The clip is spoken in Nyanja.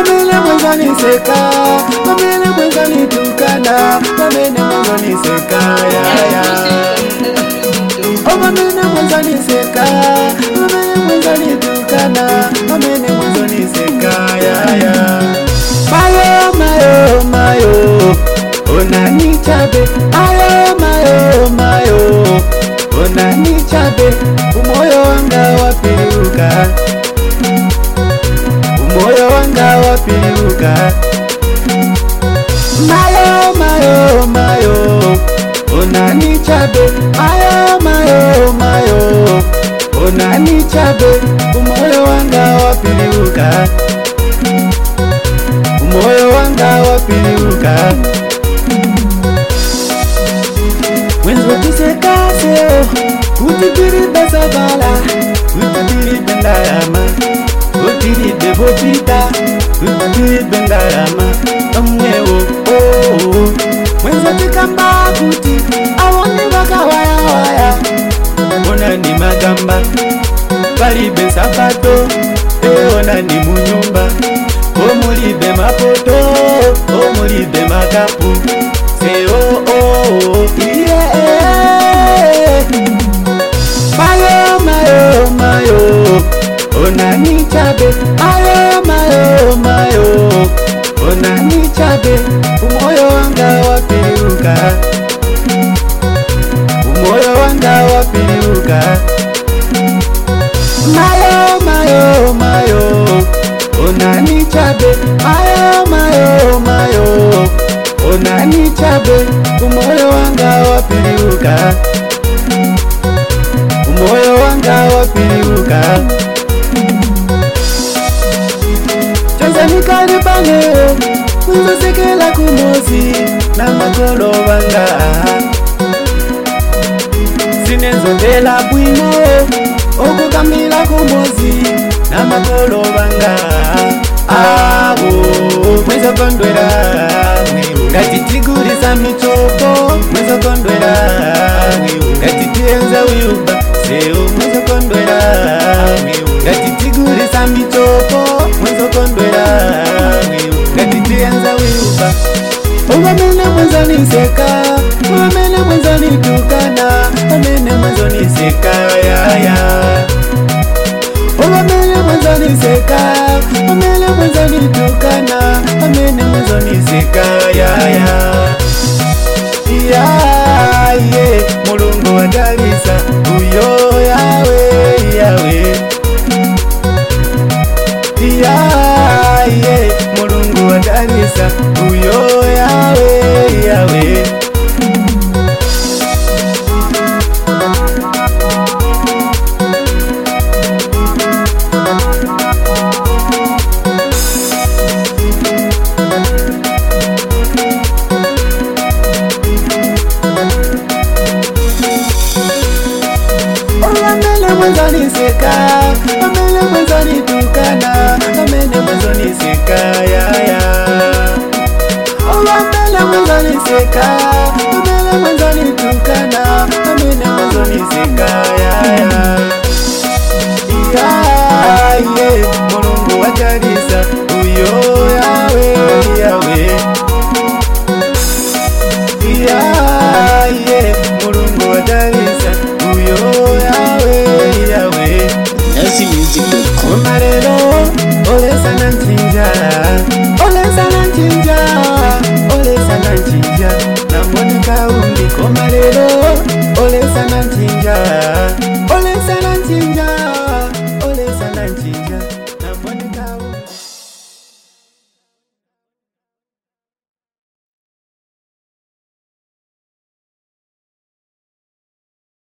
Pamene mwenzani seka, pamene mwenzani tukana, pamene mwenzani seka ya. Oh pamene mwenzani seka, pamene mwenzani tukana, pamene mwenzani seka ya. Mayo mayo mayo, onani chabe. Mayo mayo mayo, onani chabe. Umoyo wanga wapiruka, umoyo wanga wapiruka. Mayo mayo mayo, onani chabe. Mayo mayo mayo, onani chabe. Umoyo wanga wapiruka, umoyo wanga wapiruka. Mwenzo tisekaseo, kutibiri besabala, kutibiri bendarama, kutibiri bebotita, kutibiri bendarama. Omneo oh, mwenzo tikamba kuti, awoni baka waya waya. Ona ni magamba, balibe sapato, ona ni munyumba. Omulibe mapoto, omulibe makapu. Say oh oh yeah. Mayo mayo mayo, onani chabe. Mayo mayo mayo, onani chabe. Umoyo wanga wapiruka, umoyo wanga wapiruka. Mayo mayo mayo, onani chabe. Mayo mayo mayo, onani chabe. Umoyo wanga wapiruka, umoyo wanga wapiruka. Chonzani kari pangeo, mwizo sekela kumosi na makolo wanga. Sinenzo ndela bwino, oko kamila kumosi na makolo wanga. Abo mwezo kondwela, ngati tigurisa michoko. Mwezo kondwela, ngati tienza uyuba. Seo mwezo kondwela, ngati tigurisa michoko. Mwezo kondwela, ngati tienza uyuba. Pamene mwenzani seka, pamene mwenzani tukana, pamene mwenzani seka ya. Pamene mwenzani seka, pamene mwenzani tukana, pamene mwenzani seka ya. Yeah, Mulungu wadalisa, uyo yawe yawe. Yeah, Mulungu wadalisa, uyo yawe yawe. Pamene mwenzani seka, pamene mwenzani tukana, pamene mwenzani seka ya. Pamene mwenzani seka, pamene mwenzani tukana, pamene mwenzani seka ya. Mulungu wajalisa, uyo yawe yawe. Mulungu wajalisa, uyo yawe yawe. Omarelo, ole sana nchinja, ole sana nchinja, ole sana nchinja.